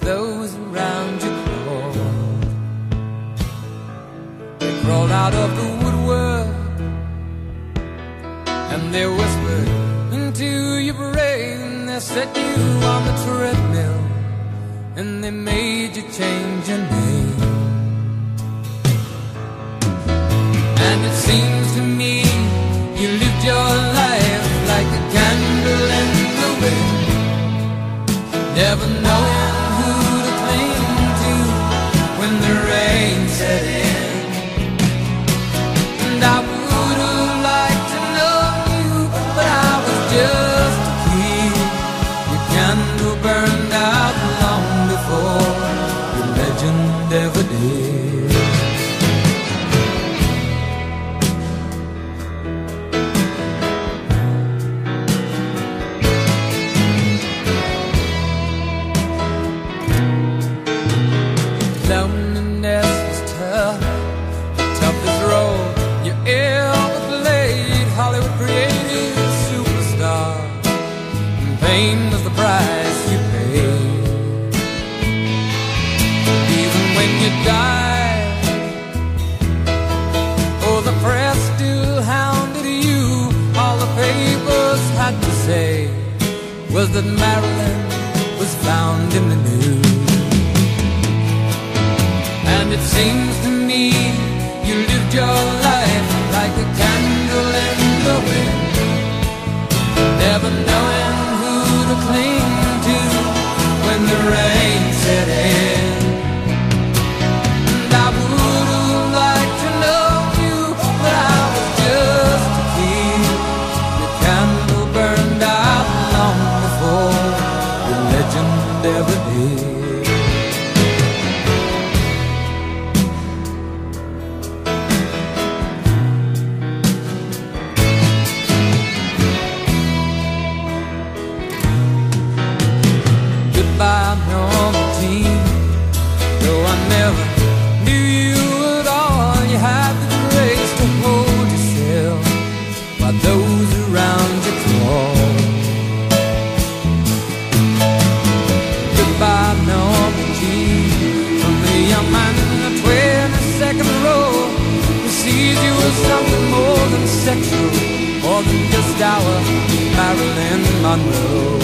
those around you crawled. They crawled out of the woodwork and they whispered into your brain. They set you on the treadmill and they made you change your name. And it seems to me you lived your life like a candle in the wind, never knowing who to cling to when the rain set in. And I would have liked to know you, but I was just a kid. Your candle burned out long before your legend ever did. Loneliness is tough, the toughest role you ever played. Hollywood created superstar, and pain was the price you paid. Even when you died, oh, the press still hounded you. All the papers had to say was that Marilyn was found in the news. And it seems to me you lived your life like a candle in the wind, never knowing who to cling to when the rain set in. And I would have liked to know you, but I was just a kid. Your candle burned out long before your legend ever did. Goodbye, normal teen. Though I never knew you at all, you had the grace to hold yourself while those around you crawled. Goodbye, normal teen. From the young man in the 22nd row who sees you as something more than sexual, more than just our Marilyn Monroe.